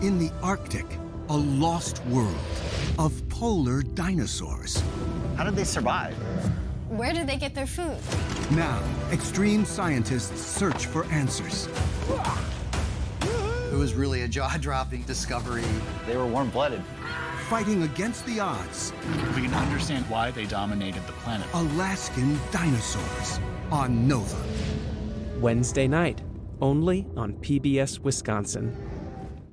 In the Arctic, a lost world of polar dinosaurs. How did they survive? Where do they get their food? Now, extreme scientists search for answers. It was really a jaw-dropping discovery. They were warm-blooded. Fighting against the odds. We can understand why they dominated the planet. Alaskan dinosaurs on Nova. Wednesday night, only on PBS Wisconsin.